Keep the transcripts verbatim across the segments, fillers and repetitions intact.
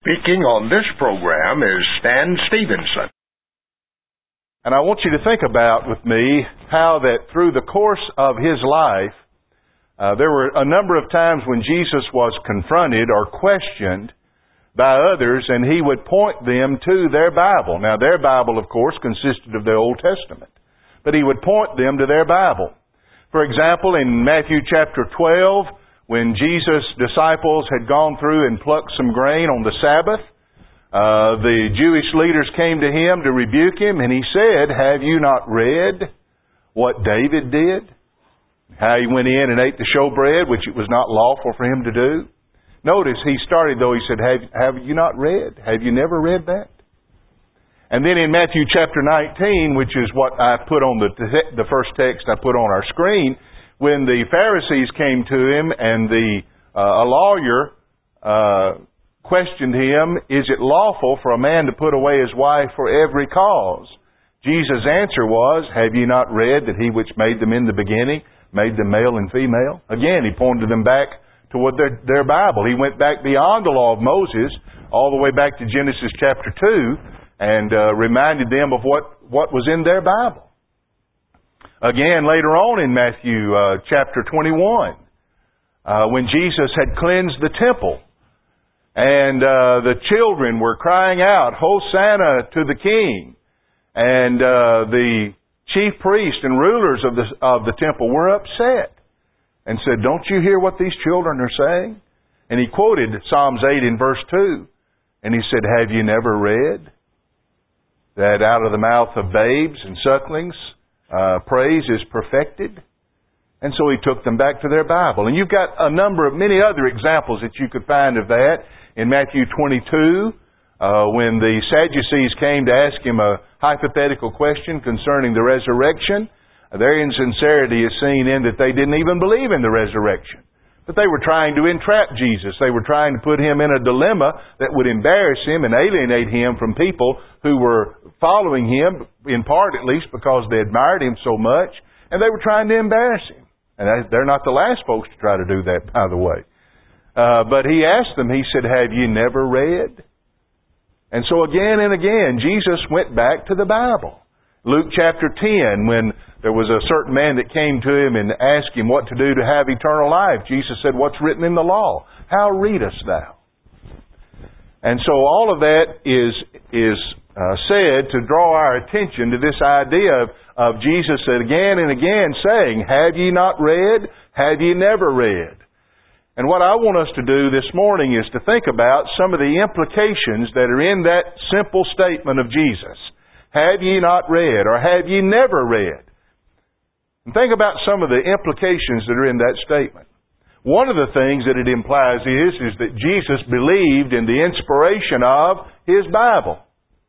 Speaking on this program is Stan Stevenson. And I want you to think about with me how that through the course of His life, uh, there were a number of times when Jesus was confronted or questioned by others, and He would point them to their Bible. Now, their Bible, of course, consisted of the Old Testament, but He would point them to their Bible. For example, in Matthew chapter twelve, when Jesus' disciples had gone through and plucked some grain on the Sabbath, uh, the Jewish leaders came to Him to rebuke Him, and He said, "Have you not read what David did? How he went in and ate the showbread, which it was not lawful for him to do." Notice, He started though, He said, have, have you not read? Have you never read that? And then in Matthew chapter nineteen, which is what I put on the, the first text I put on our screen, when the Pharisees came to Him and the uh, a lawyer uh, questioned Him, "Is it lawful for a man to put away his wife for every cause?" Jesus' answer was, "Have you not read that He which made them in the beginning made them male and female?" Again, He pointed them back to what their, their Bible. He went back beyond the law of Moses, all the way back to Genesis chapter two, and uh, reminded them of what, what was in their Bible. Again, later on in Matthew uh, chapter twenty-one, uh, when Jesus had cleansed the temple, and uh, the children were crying out, "Hosanna to the King," and uh, the chief priests and rulers of the of the temple were upset and said, "Don't you hear what these children are saying?" And He quoted Psalms eight in verse two, and He said, "Have you never read that out of the mouth of babes and sucklings Uh, praise is perfected?" And so He took them back to their Bible. And you've got a number of many other examples that you could find of that. In Matthew twenty-two, uh, when the Sadducees came to ask Him a hypothetical question concerning the resurrection, their insincerity is seen in that they didn't even believe in the resurrection. But they were trying to entrap Jesus. They were trying to put Him in a dilemma that would embarrass Him and alienate Him from people who were following Him, in part at least because they admired Him so much, and they were trying to embarrass Him. And they're not the last folks to try to do that, by the way. Uh, but He asked them, He said, "Have you never read?" And so again and again, Jesus went back to the Bible. Luke chapter ten, when there was a certain man that came to Him and asked Him what to do to have eternal life, Jesus said, "What's written in the law? How readest thou?" And so all of that is is uh, said to draw our attention to this idea of, of Jesus again and again saying, "Have ye not read? Have ye never read?" And what I want us to do this morning is to think about some of the implications that are in that simple statement of Jesus. Have ye not read, or have ye never read? And think about some of the implications that are in that statement. One of the things that it implies is, is that Jesus believed in the inspiration of His Bible.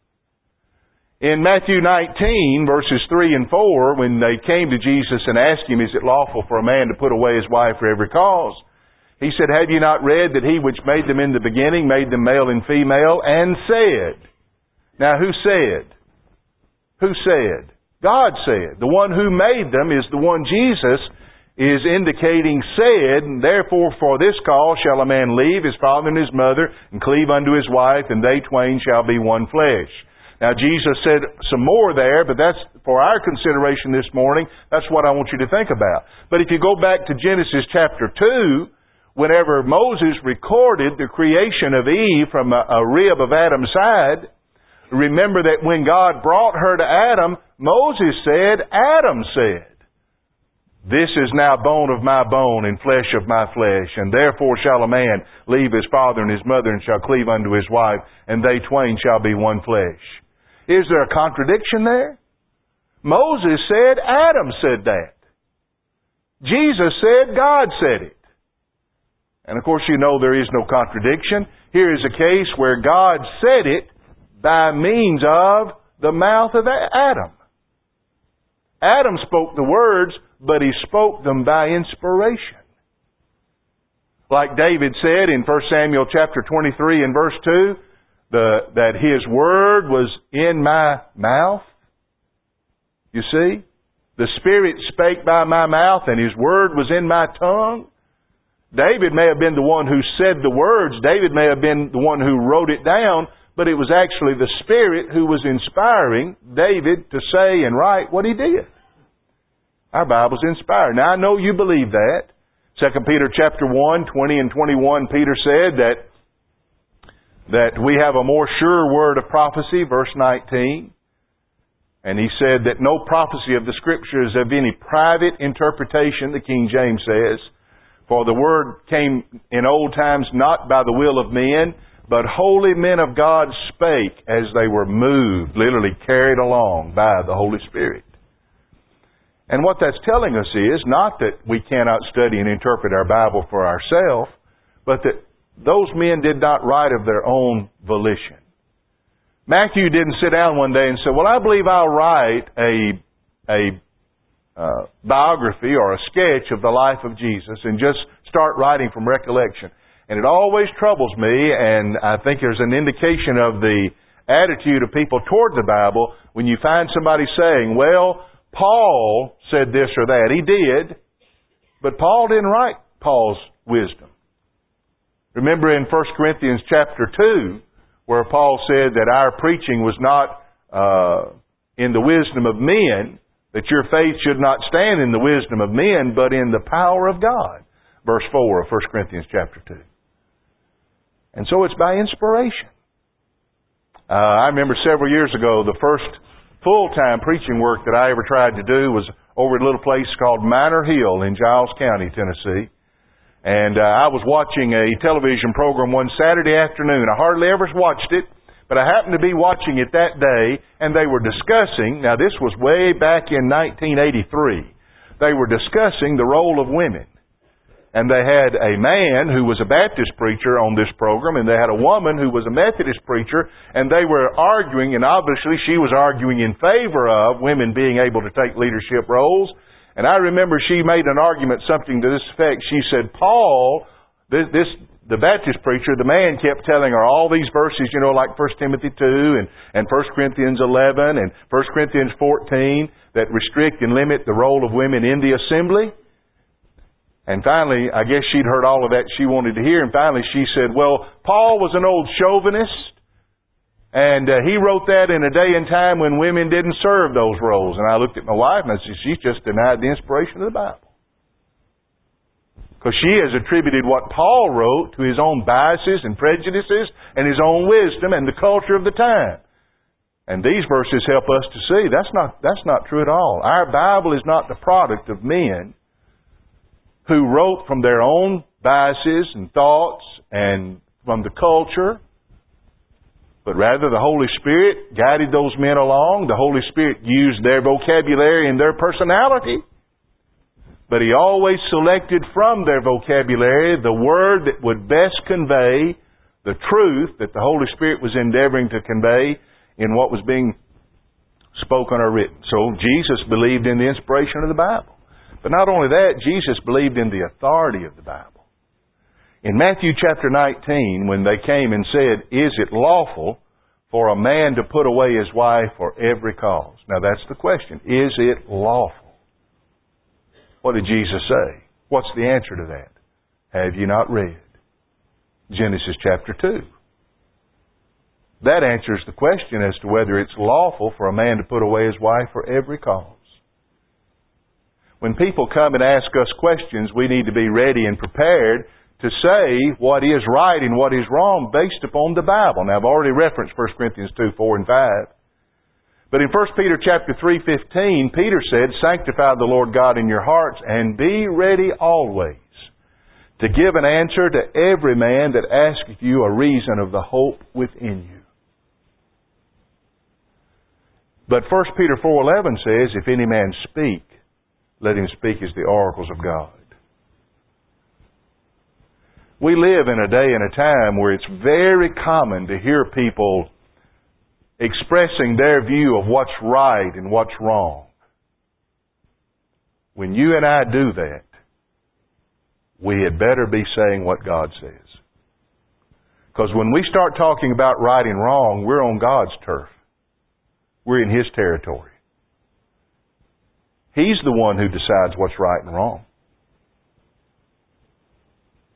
In Matthew nineteen, verses three and four, when they came to Jesus and asked Him, "Is it lawful for a man to put away his wife for every cause?" He said, "Have you not read that He which made them in the beginning made them male and female, and said..." Now, who said? Who said? God said. The one who made them is the one Jesus is indicating said, "And therefore for this cause shall a man leave his father and his mother, and cleave unto his wife, and they twain shall be one flesh." Now Jesus said some more there, but that's for our consideration this morning. That's what I want you to think about. But if you go back to Genesis chapter two, whenever Moses recorded the creation of Eve from a, a rib of Adam's side, remember that when God brought her to Adam, Moses said, Adam said, "This is now bone of my bone and flesh of my flesh, and therefore shall a man leave his father and his mother and shall cleave unto his wife, and they twain shall be one flesh." Is there a contradiction there? Moses said, Adam said that. Jesus said, God said it. And of course you know there is no contradiction. Here is a case where God said it by means of the mouth of Adam. Adam spoke the words, but he spoke them by inspiration. Like David said in First Samuel chapter twenty-three and verse two, the, that His word was in my mouth. You see? The Spirit spake by my mouth, and His word was in my tongue. David may have been the one who said the words. David may have been the one who wrote it down, but it was actually the Spirit who was inspiring David to say and write what he did. Our Bible's inspired. Now, I know you believe that. Second Peter chapter one, twenty and twenty-one, Peter said that, that we have a more sure word of prophecy, verse nineteen. And he said that no prophecy of the Scriptures of any private interpretation, the King James says, for the word came in old times not by the will of men, but holy men of God spake as they were moved, literally carried along by the Holy Spirit. And what that's telling us is not that we cannot study and interpret our Bible for ourselves, but that those men did not write of their own volition. Matthew didn't sit down one day and say, well, I believe I'll write a, a uh, biography or a sketch of the life of Jesus and just start writing from recollection. And it always troubles me, and I think there's an indication of the attitude of people toward the Bible when you find somebody saying, well, Paul said this or that. He did, but Paul didn't write Paul's wisdom. Remember in First Corinthians chapter two, where Paul said that our preaching was not uh, in the wisdom of men, that your faith should not stand in the wisdom of men, but in the power of God. Verse four of First Corinthians chapter two. And so it's by inspiration. Uh, I remember several years ago, the first full-time preaching work that I ever tried to do was over at a little place called Minor Hill in Giles County, Tennessee. And uh, I was watching a television program one Saturday afternoon. I hardly ever watched it, but I happened to be watching it that day, and they were discussing, now this was way back in nineteen eighty-three, they were discussing the role of women. And they had a man who was a Baptist preacher on this program, and they had a woman who was a Methodist preacher, and they were arguing, and obviously she was arguing in favor of women being able to take leadership roles. And I remember she made an argument, something to this effect. She said, Paul, this, this the Baptist preacher, the man kept telling her all these verses, you know, like First Timothy two and, and First Corinthians eleven and First Corinthians fourteen that restrict and limit the role of women in the assembly. And finally, I guess she'd heard all of that she wanted to hear, and finally she said, well, Paul was an old chauvinist, and uh, he wrote that in a day and time when women didn't serve those roles. And I looked at my wife and I said, she's just denied the inspiration of the Bible. Because she has attributed what Paul wrote to his own biases and prejudices and his own wisdom and the culture of the time. And these verses help us to see that's not, that's not true at all. Our Bible is not the product of men who wrote from their own biases and thoughts and from the culture, but rather the Holy Spirit guided those men along. The Holy Spirit used their vocabulary and their personality, but He always selected from their vocabulary the word that would best convey the truth that the Holy Spirit was endeavoring to convey in what was being spoken or written. So Jesus believed in the inspiration of the Bible. But not only that, Jesus believed in the authority of the Bible. In Matthew chapter nineteen, when they came and said, is it lawful for a man to put away his wife for every cause? Now that's the question. Is it lawful? What did Jesus say? What's the answer to that? Have you not read Genesis chapter two? That answers the question as to whether it's lawful for a man to put away his wife for every cause. When people come and ask us questions, we need to be ready and prepared to say what is right and what is wrong based upon the Bible. Now, I've already referenced First Corinthians two, four, and five. But in First Peter chapter three, fifteen, Peter said, sanctify the Lord God in your hearts and be ready always to give an answer to every man that asketh you a reason of the hope within you. But First Peter four eleven says, if any man speak, let him speak as the oracles of God. We live in a day and a time where it's very common to hear people expressing their view of what's right and what's wrong. When you and I do that, we had better be saying what God says. Because when we start talking about right and wrong, we're on God's turf. We're in His territory. He's the one who decides what's right and wrong.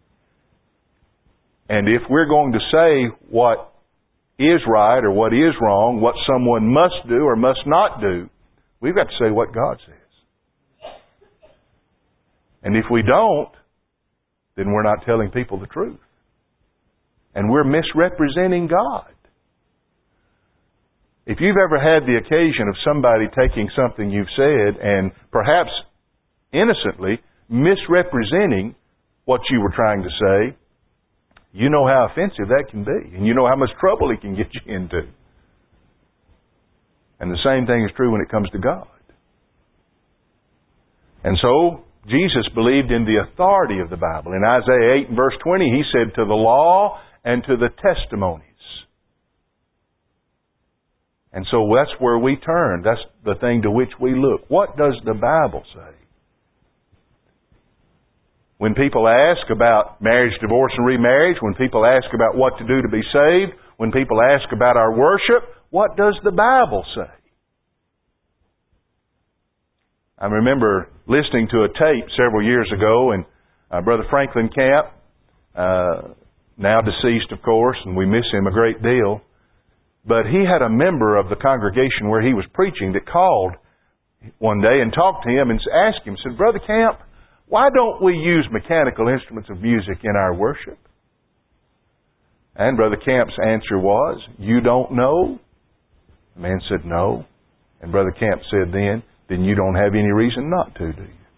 And if we're going to say what is right or what is wrong, what someone must do or must not do, we've got to say what God says. And if we don't, then we're not telling people the truth. And we're misrepresenting God. If you've ever had the occasion of somebody taking something you've said and perhaps innocently misrepresenting what you were trying to say, you know how offensive that can be. And you know how much trouble it can get you into. And the same thing is true when it comes to God. And so, Jesus believed in the authority of the Bible. In Isaiah eight and verse twenty, He said, to the law and to the testimonies. And so that's where we turn. That's the thing to which we look. What does the Bible say? When people ask about marriage, divorce, and remarriage, when people ask about what to do to be saved, when people ask about our worship, what does the Bible say? I remember listening to a tape several years ago, and uh, Brother Franklin Camp, uh, now deceased, of course, and we miss him a great deal, but he had a member of the congregation where he was preaching that called one day and talked to him and asked him, said, Brother Camp, why don't we use mechanical instruments of music in our worship? And Brother Camp's answer was, you don't know? The man said, no. And Brother Camp said then, then you don't have any reason not to, do you?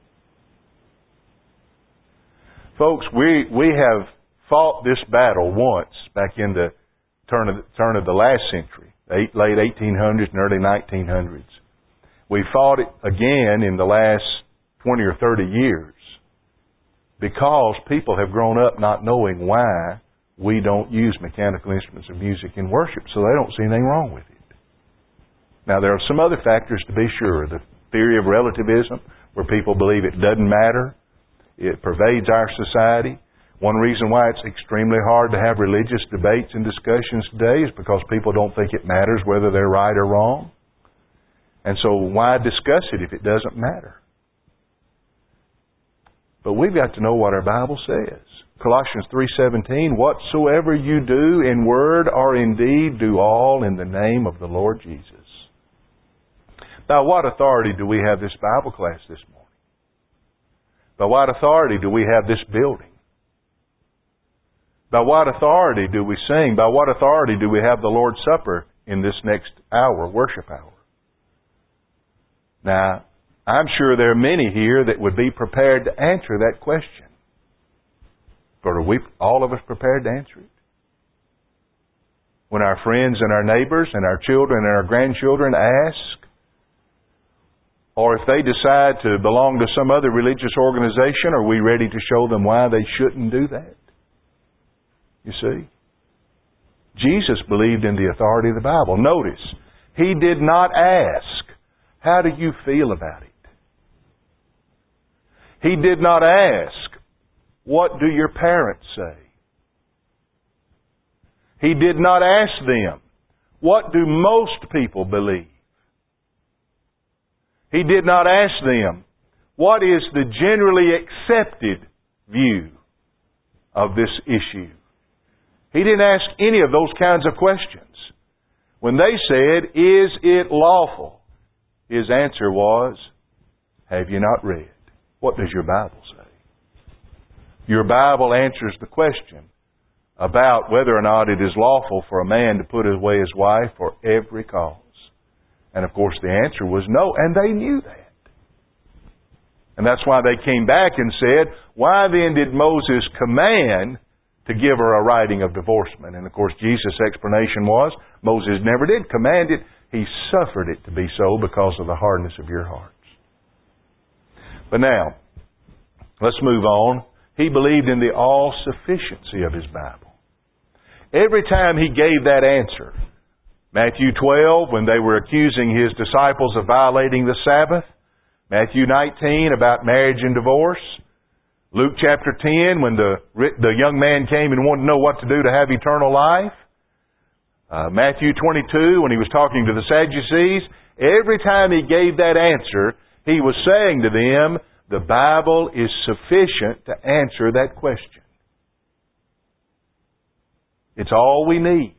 Folks, we we have fought this battle once back in the turn of the, turn of the last century, eight, late eighteen hundreds and early nineteen hundreds. We fought it again in the last twenty or thirty years because people have grown up not knowing why we don't use mechanical instruments of music in worship, so they don't see anything wrong with it. Now, there are some other factors to be sure. The theory of relativism, where people believe it doesn't matter. It pervades our society. One reason why it's extremely hard to have religious debates and discussions today is because people don't think it matters whether they're right or wrong. And so why discuss it if it doesn't matter? But we've got to know what our Bible says. Colossians three seventeen, whatsoever you do in word or in deed, do all in the name of the Lord Jesus. By what authority do we have this Bible class this morning? By what authority do we have this building? By what authority do we sing? By what authority do we have the Lord's Supper in this next hour, worship hour? Now, I'm sure there are many here that would be prepared to answer that question. But are we, all of us, prepared to answer it? When our friends and our neighbors and our children and our grandchildren ask, or if they decide to belong to some other religious organization, are we ready to show them why they shouldn't do that? You see? Jesus believed in the authority of the Bible. Notice, He did not ask, how do you feel about it? He did not ask, what do your parents say? He did not ask them, what do most people believe? He did not ask them, what is the generally accepted view of this issue? He didn't ask any of those kinds of questions. When they said, is it lawful? His answer was, have you not read? What does your Bible say? Your Bible answers the question about whether or not it is lawful for a man to put away his wife for every cause. And of course the answer was no, and they knew that. And that's why they came back and said, why then did Moses command to give her a writing of divorcement? And of course Jesus' explanation was, Moses never did command it, He suffered it to be so because of the hardness of your hearts. But now, let's move on. He believed in the all-sufficiency of His Bible. Every time He gave that answer, Matthew twelve, when they were accusing His disciples of violating the Sabbath. Matthew nineteen, about marriage and divorce. Luke chapter ten, when the, the young man came and wanted to know what to do to have eternal life. Uh, Matthew twenty-two, when He was talking to the Sadducees. Every time He gave that answer, He was saying to them, the Bible is sufficient to answer that question. It's all we need.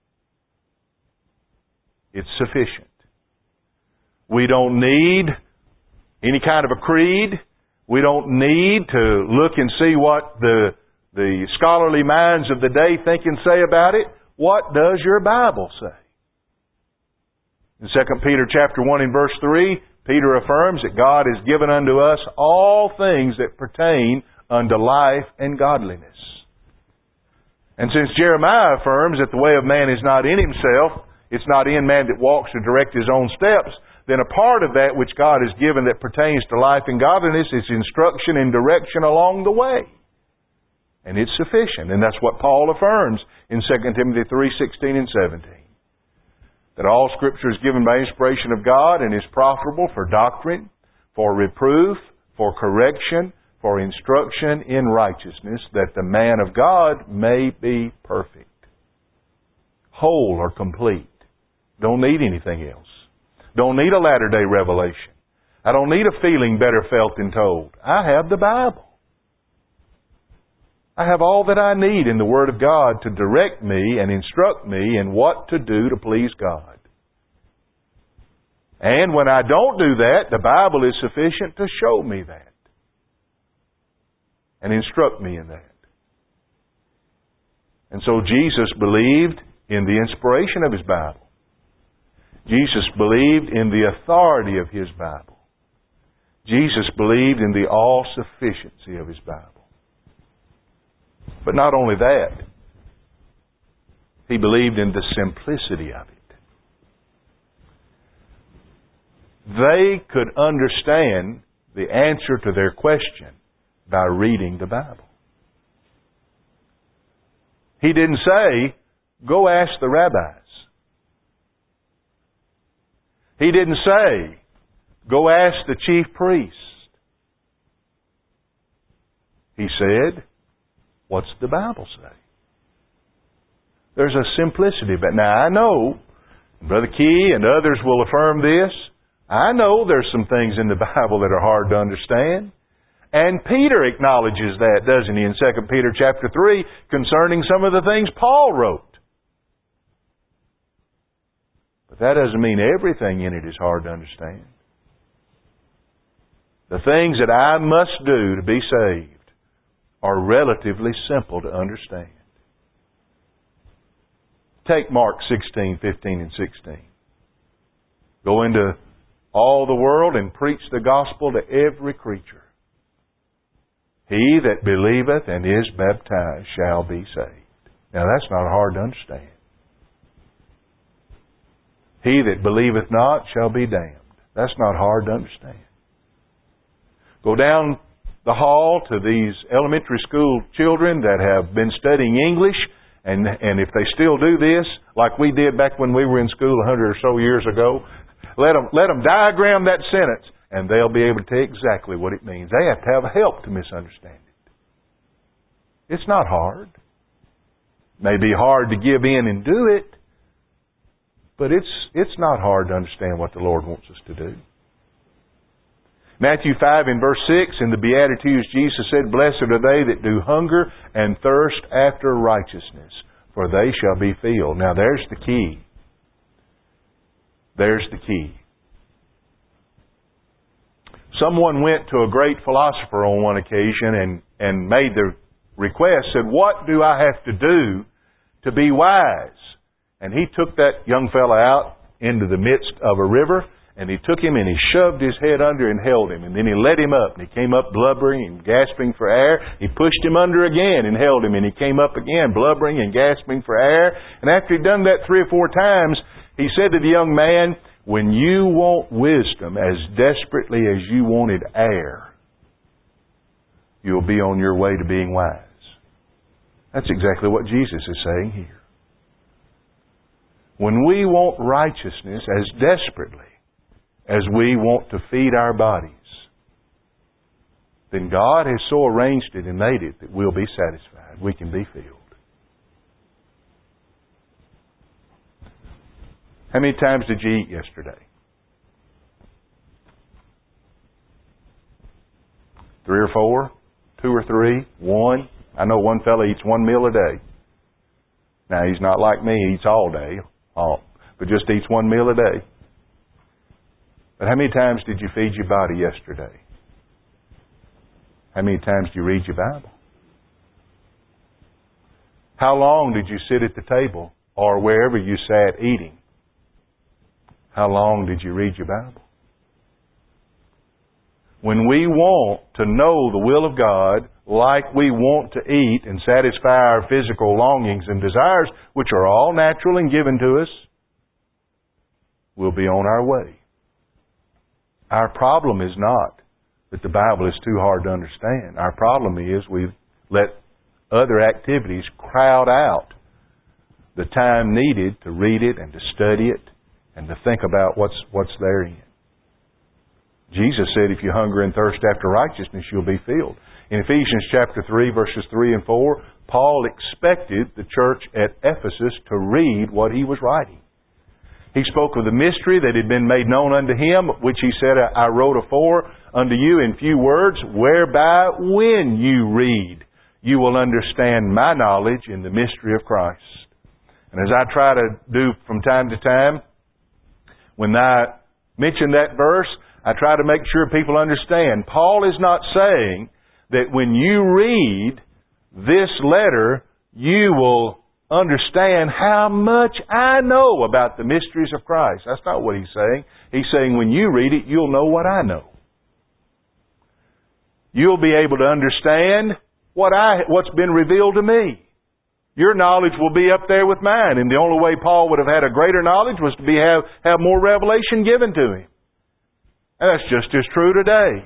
It's sufficient. We don't need any kind of a creed. We don't need to look and see what the, the scholarly minds of the day think and say about it. What does your Bible say? In Second Peter chapter one and verse three, Peter affirms that God has given unto us all things that pertain unto life and godliness. And since Jeremiah affirms that the way of man is not in himself, it's not in man that walks to direct his own steps, then a part of that which God has given that pertains to life and godliness is instruction and direction along the way. And it's sufficient. And that's what Paul affirms in Second Timothy three sixteen and seventeen. That all Scripture is given by inspiration of God and is profitable for doctrine, for reproof, for correction, for instruction in righteousness, that the man of God may be perfect, whole or complete. Don't need anything else. Don't need a latter-day revelation. I don't need a feeling better felt than told. I have the Bible. I have all that I need in the Word of God to direct me and instruct me in what to do to please God. And when I don't do that, the Bible is sufficient to show me that and instruct me in that. And so Jesus believed in the inspiration of His Bible. Jesus believed in the authority of His Bible. Jesus believed in the all-sufficiency of His Bible. But not only that, He believed in the simplicity of it. They could understand the answer to their question by reading the Bible. He didn't say, go ask the rabbis. He didn't say, go ask the chief priest. He said, what's the Bible say? There's a simplicity. But now I know, Brother Key and others will affirm this, I know there's some things in the Bible that are hard to understand. And Peter acknowledges that, doesn't he, in Second Peter chapter three, concerning some of the things Paul wrote. But that doesn't mean everything in it is hard to understand. The things that I must do to be saved are relatively simple to understand. Take Mark sixteen, fifteen, and sixteen. Go into all the world and preach the gospel to every creature. He that believeth and is baptized shall be saved. Now that's not hard to understand. He that believeth not shall be damned. That's not hard to understand. Go down the hall to these elementary school children that have been studying English, and and if they still do this, like we did back when we were in school a hundred or so years ago, let them, let them diagram that sentence, and they'll be able to tell exactly what it means. They have to have help to misunderstand it. It's not hard. It may be hard to give in and do it, but it's it's not hard to understand what the Lord wants us to do. Matthew five in verse six, in the Beatitudes, Jesus said, blessed are they that do hunger and thirst after righteousness, for they shall be filled. Now there's the key. There's the key. Someone went to a great philosopher on one occasion and, and made the request, said, what do I have to do to be wise? And he took that young fellow out into the midst of a river, and he took him and he shoved his head under and held him. And then he let him up, and he came up blubbering and gasping for air. He pushed him under again and held him, and he came up again blubbering and gasping for air. And after he'd done that three or four times, he said to the young man, when you want wisdom as desperately as you wanted air, you'll be on your way to being wise. That's exactly what Jesus is saying here. When we want righteousness as desperately as we want to feed our bodies, then God has so arranged it and made it that we'll be satisfied. We can be filled. How many times did you eat yesterday? Three or four? Two or three? One? I know one fellow eats one meal a day. Now, he's not like me. He eats all day, all, but just eats one meal a day. But how many times did you feed your body yesterday? How many times do you read your Bible? How long did you sit at the table or wherever you sat eating? How long did you read your Bible? When we want to know the will of God, like we want to eat and satisfy our physical longings and desires, which are all natural and given to us, we'll be on our way. Our problem is not that the Bible is too hard to understand. Our problem is we let other activities crowd out the time needed to read it and to study it and to think about what's what's therein. Jesus said, if you hunger and thirst after righteousness, you'll be filled. In Ephesians chapter three, verses three and four, Paul expected the church at Ephesus to read what he was writing. He spoke of the mystery that had been made known unto him, which he said, I wrote afore unto you in few words, whereby when you read, you will understand my knowledge in the mystery of Christ. And as I try to do from time to time, when I mention that verse, I try to make sure people understand. Paul is not saying that when you read this letter, you will understand how much I know about the mysteries of Christ. That's not what he's saying. He's saying when you read it, you'll know what I know. You'll be able to understand what I, what's been revealed to me. Your knowledge will be up there with mine. And the only way Paul would have had a greater knowledge was to be have, have more revelation given to him. And that's just as true today.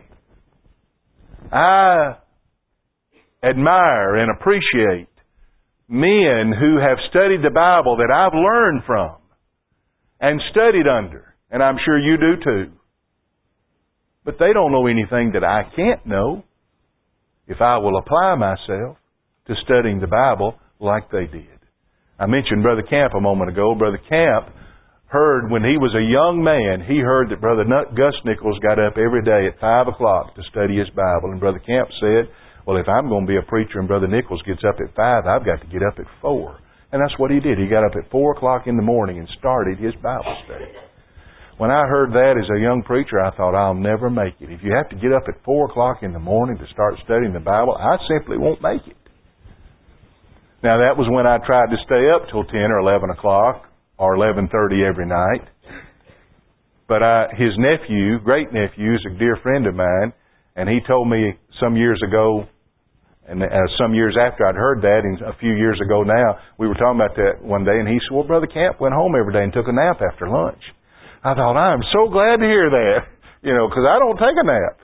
I admire and appreciate men who have studied the Bible that I've learned from and studied under. And I'm sure you do too. But they don't know anything that I can't know if I will apply myself to studying the Bible like they did. I mentioned Brother Camp a moment ago. Brother Camp heard when he was a young man, he heard that Brother Gus Nichols got up every day at five o'clock to study his Bible. And Brother Camp said, well, if I'm going to be a preacher and Brother Nichols gets up at five, I've got to get up at four. And that's what he did. He got up at four o'clock in the morning and started his Bible study. When I heard that as a young preacher, I thought, I'll never make it. If you have to get up at four o'clock in the morning to start studying the Bible, I simply won't make it. Now, that was when I tried to stay up till ten or eleven o'clock or eleven thirty every night. But I, his nephew, great-nephew, is a dear friend of mine, and he told me some years ago, and uh, some years after I'd heard that, and a few years ago now, we were talking about that one day, and he said, well, Brother Camp went home every day and took a nap after lunch. I thought, I'm so glad to hear that, you know, because I don't take a nap.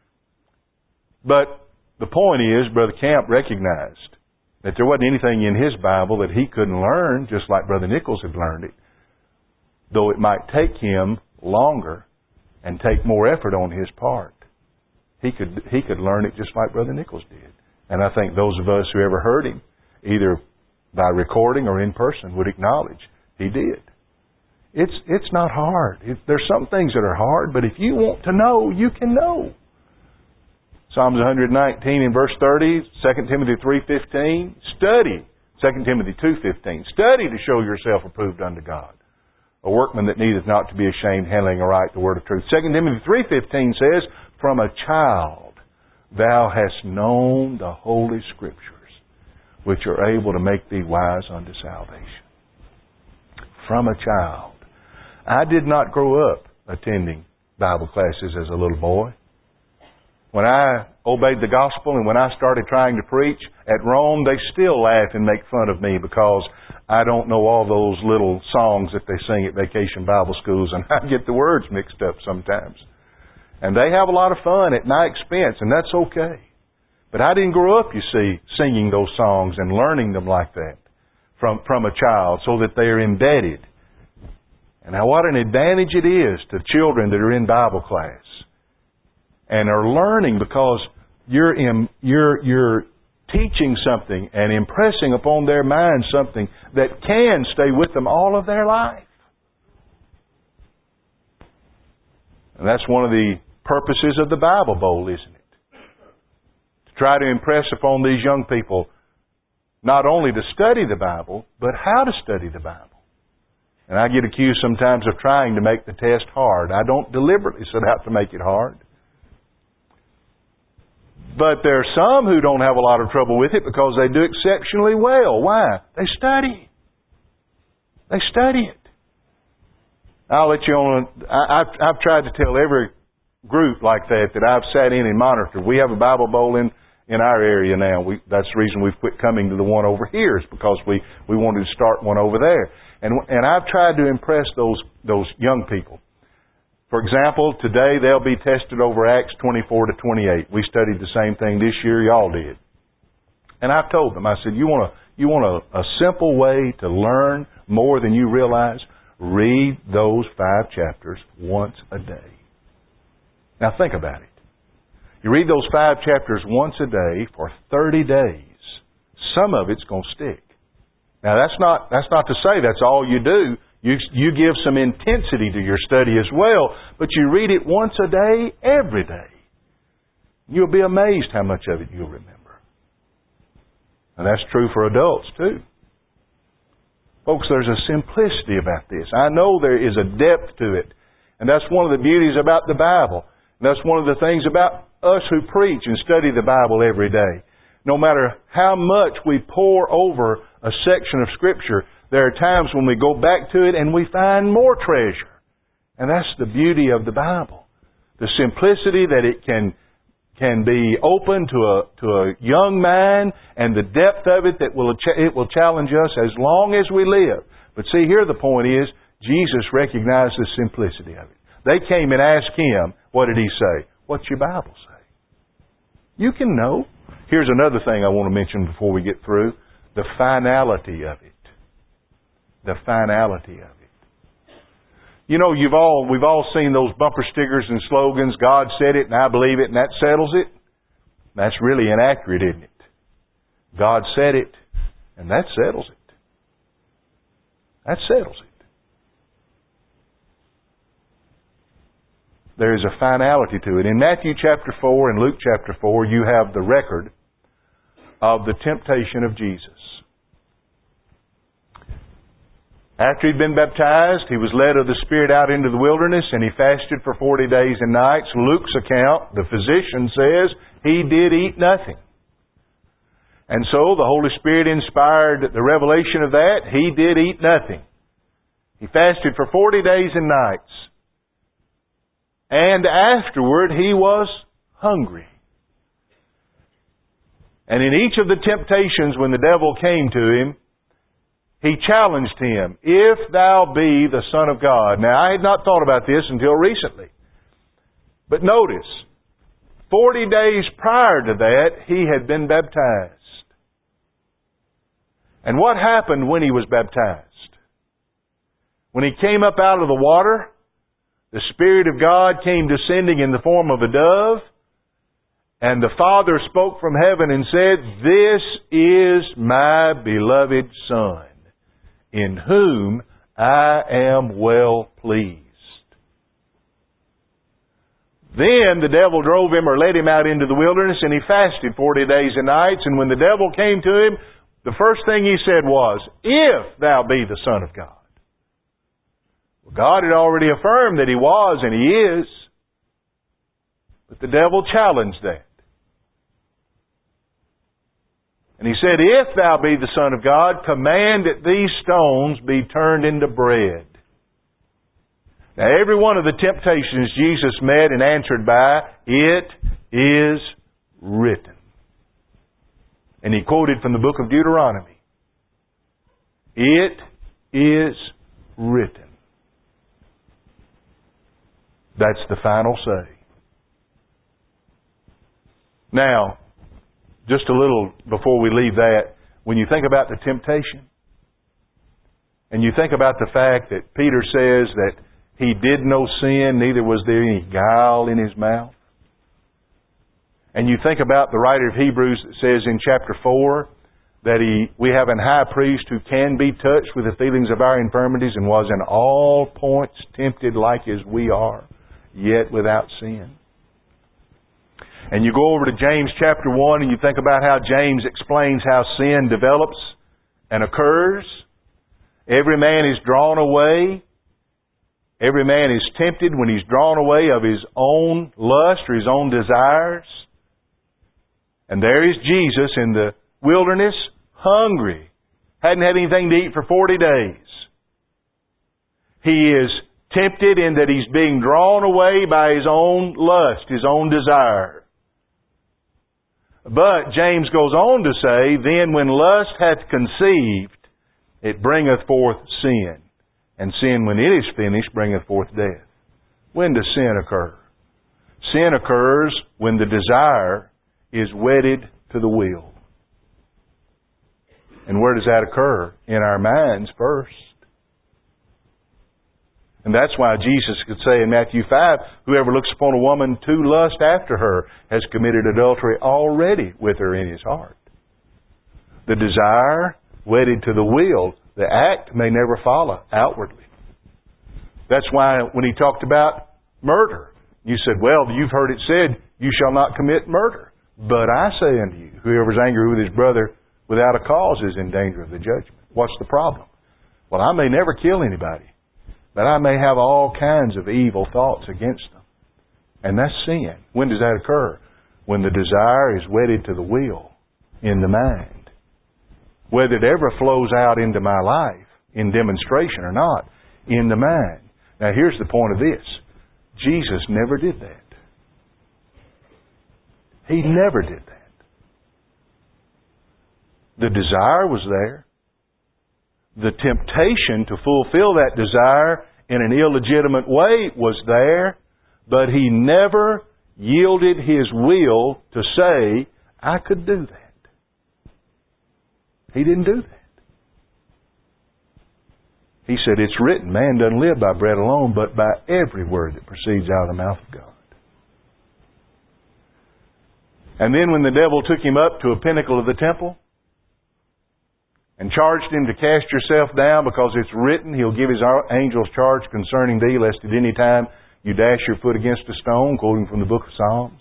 But the point is, Brother Camp recognized that there wasn't anything in his Bible that he couldn't learn, just like Brother Nichols had learned it, though it might take him longer and take more effort on his part. He could he could learn it just like Brother Nichols did. And I think those of us who ever heard him, either by recording or in person, would acknowledge he did. It's it's not hard. It, there's some things that are hard, but if you want to know, you can know. Psalms one nineteen in verse thirty, Second Timothy three fifteen, study. Second Timothy two fifteen, study to show yourself approved unto God. A workman that needeth not to be ashamed, handling aright the word of truth. Second Timothy three fifteen says, from a child thou hast known the Holy Scriptures, which are able to make thee wise unto salvation. From a child. I did not grow up attending Bible classes as a little boy. When I obeyed the gospel and when I started trying to preach at Rome, they still laugh and make fun of me because I don't know all those little songs that they sing at vacation Bible schools, and I get the words mixed up sometimes. And they have a lot of fun at my expense, and that's okay. But I didn't grow up, you see, singing those songs and learning them like that from, from a child so that they are embedded. And now what an advantage it is to children that are in Bible class and are learning, because you're in, you're you're teaching something and impressing upon their mind something that can stay with them all of their life. And that's one of the purposes of the Bible Bowl, isn't it? To try to impress upon these young people not only to study the Bible, but how to study the Bible. And I get accused sometimes of trying to make the test hard. I don't deliberately set out to make it hard. But there are some who don't have a lot of trouble with it because they do exceptionally well. Why? They study. They study it. I'll let you on. I, I've, I've tried to tell every group like that that I've sat in and monitored. We have a Bible bowl in, in our area now. We, that's the reason we've quit coming to the one over here, is because we, we wanted to start one over there. And, and I've tried to impress those, those young people. For example, today they'll be tested over Acts twenty-four to twenty-eight. We studied the same thing this year, y'all did. And I've told them, I said, you want a, you want a, a simple way to learn more than you realize? Read those five chapters once a day. Now think about it. You read those five chapters once a day for thirty days. Some of it's going to stick. Now that's not, that's not to say that's all you do. You, you give some intensity to your study as well, but you read it once a day, every day. You'll be amazed how much of it you'll remember. And that's true for adults too. Folks, there's a simplicity about this. I know there is a depth to it. And that's one of the beauties about the Bible. And that's one of the things about us who preach and study the Bible every day. No matter how much we pore over a section of Scripture, there are times when we go back to it and we find more treasure. And that's the beauty of the Bible. The simplicity that it can can be open to a to a young mind, and the depth of it that will it will challenge us as long as we live. But see, here the point is, Jesus recognized the simplicity of it. They came and asked Him, what did He say? What's your Bible say? You can know. Here's another thing I want to mention before we get through. The finality of it. The finality of it. You know, you've all, we've all seen those bumper stickers and slogans, God said it and I believe it and that settles it. That's really inaccurate, isn't it? God said it and that settles it. That settles it. There is a finality to it. In Matthew chapter four and Luke chapter four, you have the record of the temptation of Jesus. After he'd been baptized, he was led of the Spirit out into the wilderness, and he fasted for forty days and nights. Luke's account, the physician says, he did eat nothing. And so the Holy Spirit inspired the revelation of that. He did eat nothing. He fasted for forty days and nights. And afterward he was hungry. And in each of the temptations when the devil came to him, he challenged him, if thou be the Son of God. Now, I had not thought about this until recently. But notice, forty days prior to that, he had been baptized. And what happened when he was baptized? When he came up out of the water, the Spirit of God came descending in the form of a dove, and the Father spoke from heaven and said, this is my beloved Son, in whom I am well pleased. Then the devil drove him or led him out into the wilderness, and he fasted forty days and nights. And when the devil came to him, the first thing he said was, if thou be the Son of God. Well, God had already affirmed that He was, and He is. But the devil challenged that. And he said, if thou be the Son of God, command that these stones be turned into bread. Now, every one of the temptations Jesus met and answered by, it is written. And he quoted from the book of Deuteronomy. It is written. That's the final say. Now, just a little before we leave that, when you think about the temptation, and you think about the fact that Peter says that he did no sin, neither was there any guile in his mouth, and you think about the writer of Hebrews that says in chapter four that he, we have an high priest who can be touched with the feelings of our infirmities and was in all points tempted like as we are, yet without sin. and you go over to James chapter one and you think about how James explains how sin develops and occurs. Every man is drawn away. Every man is tempted when he's drawn away of his own lust or his own desires. And there is Jesus in the wilderness, hungry. Hadn't had anything to eat for forty days. He is tempted in that he's being drawn away by his own lust, his own desire. But James goes on to say, then when lust hath conceived, it bringeth forth sin. And sin, when it is finished, bringeth forth death. When does sin occur? Sin occurs when the desire is wedded to the will. And where does that occur? In our minds first. And that's why Jesus could say in Matthew five, whoever looks upon a woman to lust after her has committed adultery already with her in his heart. The desire wedded to the will, the act may never follow outwardly. That's why when he talked about murder, you said, well, you've heard it said, you shall not commit murder. But I say unto you, whoever is angry with his brother without a cause is in danger of the judgment. What's the problem? Well, I may never kill anybody, but I may have all kinds of evil thoughts against them. And that's sin. When does that occur? When the desire is wedded to the will in the mind. Whether it ever flows out into my life in demonstration or not, in the mind. Now here's the point of this. Jesus never did that. He never did that. The desire was there. The temptation to fulfill that desire in an illegitimate way was there, but he never yielded his will to say, I could do that. He didn't do that. He said, it's written, man doesn't live by bread alone, but by every word that proceeds out of the mouth of God. And then when the devil took him up to a pinnacle of the temple and charged him to cast yourself down because it's written, he'll give his angels charge concerning thee, lest at any time you dash your foot against a stone, quoting from the book of Psalms.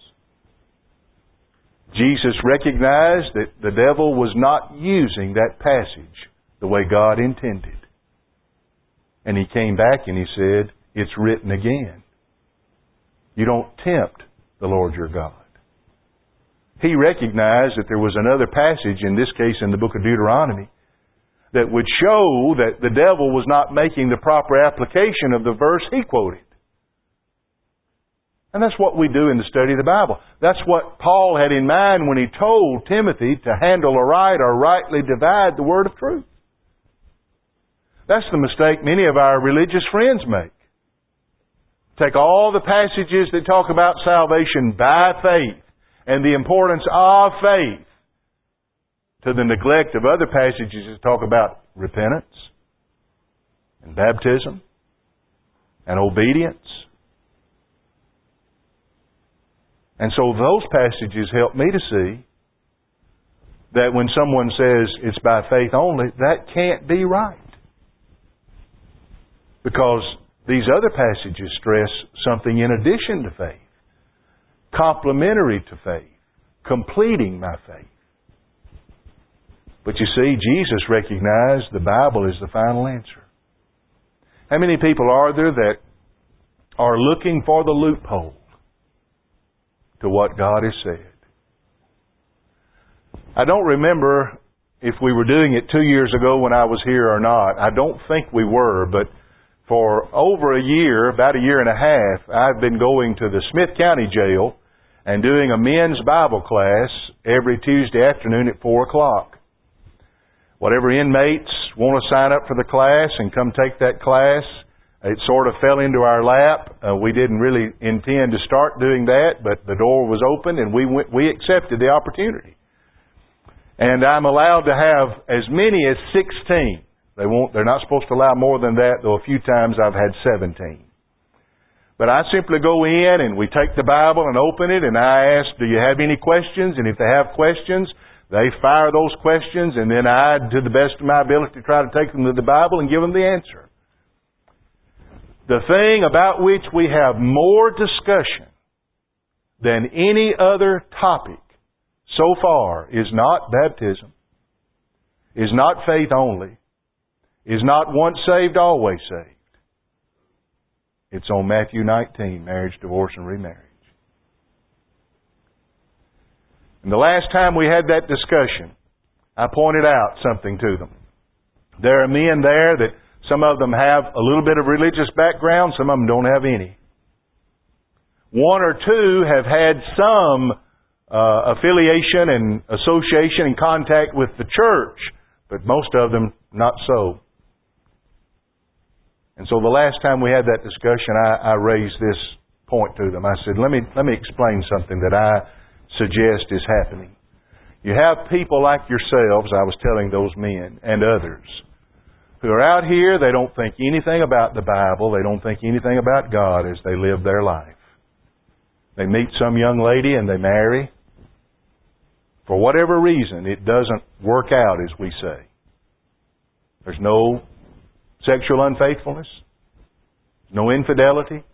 Jesus recognized that the devil was not using that passage the way God intended. And he came back and he said, it's written again. You don't tempt the Lord your God. He recognized that there was another passage, in this case in the book of Deuteronomy, that would show that the devil was not making the proper application of the verse he quoted. And that's what we do in the study of the Bible. That's what Paul had in mind when he told Timothy to handle aright or rightly divide the word of truth. That's the mistake many of our religious friends make. Take all the passages that talk about salvation by faith and the importance of faith to the neglect of other passages that talk about repentance and baptism and obedience. And so those passages help me to see that when someone says it's by faith only, that can't be right. Because these other passages stress something in addition to faith, complementary to faith, completing my faith. But you see, Jesus recognized the Bible is the final answer. How many people are there that are looking for the loophole to what God has said? I don't remember if we were doing it two years ago when I was here or not. I don't think we were, but for over a year, about a year and a half, I've been going to the Smith County Jail and doing a men's Bible class every Tuesday afternoon at four o'clock. Whatever inmates want to sign up for the class and come take that class, it sort of fell into our lap. Uh, we didn't really intend to start doing that, but the door was open and we went, we accepted the opportunity. And I'm allowed to have as many as sixteen. They won't, they're not supposed to allow more than that, though a few times I've had seventeen. But I simply go in and we take the Bible and open it and I ask, do you have any questions? And if they have questions, they fire those questions and then I, to the best of my ability, try to take them to the Bible and give them the answer. The thing about which we have more discussion than any other topic so far is not baptism, is not faith only, is not once saved, always saved. It's on Matthew nineteen, marriage, divorce, and remarriage. And the last time we had that discussion, I pointed out something to them. There are men there that some of them have a little bit of religious background, some of them don't have any. One or two have had some uh, affiliation and association and contact with the church, but most of them not so. And so the last time we had that discussion, I, I raised this point to them. I said, let me, let me explain something that I suggest is happening. You have people like yourselves, I was telling those men, and others, who are out here, they don't think anything about the Bible, they don't think anything about God as they live their life. They meet some young lady and they marry. For whatever reason, it doesn't work out as we say. There's no sexual unfaithfulness, no infidelity.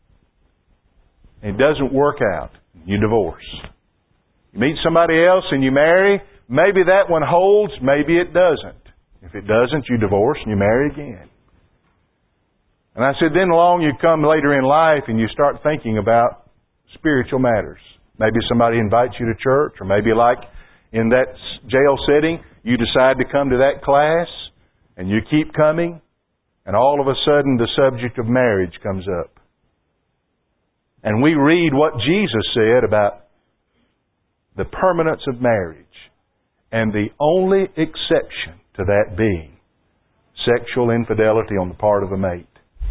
It doesn't work out. You divorce. You meet somebody else and you marry. Maybe that one holds, maybe it doesn't. If it doesn't, you divorce and you marry again. And I said, then along you come later in life and you start thinking about spiritual matters. Maybe somebody invites you to church, or maybe like in that jail setting, you decide to come to that class and you keep coming, and all of a sudden the subject of marriage comes up. And we read what Jesus said about the permanence of marriage, and the only exception to that being sexual infidelity on the part of a mate.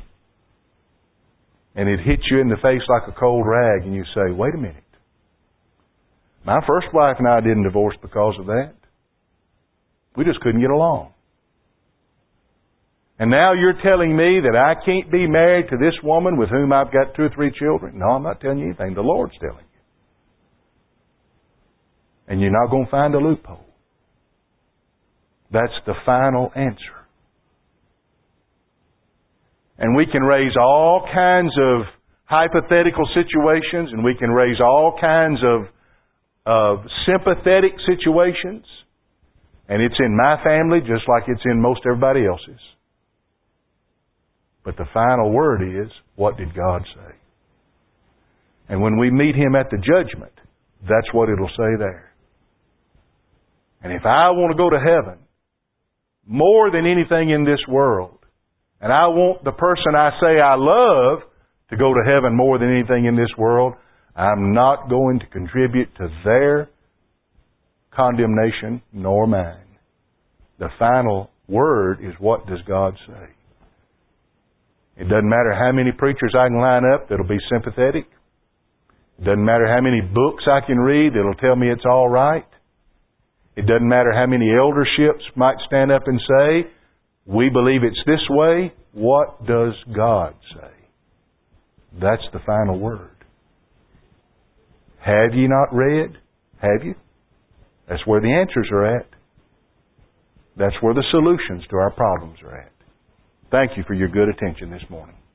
And it hits you in the face like a cold rag, and you say, wait a minute. My first wife and I didn't divorce because of that. We just couldn't get along. And now you're telling me that I can't be married to this woman with whom I've got two or three children? No, I'm not telling you anything. The Lord's telling you. And you're not going to find a loophole. That's the final answer. And we can raise all kinds of hypothetical situations, and we can raise all kinds of, of sympathetic situations. And it's in my family just like it's in most everybody else's. But the final word is, what did God say? And when we meet Him at the judgment, that's what it'll say there. And if I want to go to heaven more than anything in this world, and I want the person I say I love to go to heaven more than anything in this world, I'm not going to contribute to their condemnation nor mine. The final word is, what does God say? It doesn't matter how many preachers I can line up that'll be sympathetic. It doesn't matter how many books I can read that'll tell me it's all right. It doesn't matter how many elderships might stand up and say, we believe it's this way. What does God say? That's the final word. Have ye not read? Have you? That's where the answers are at. That's where the solutions to our problems are at. Thank you for your good attention this morning.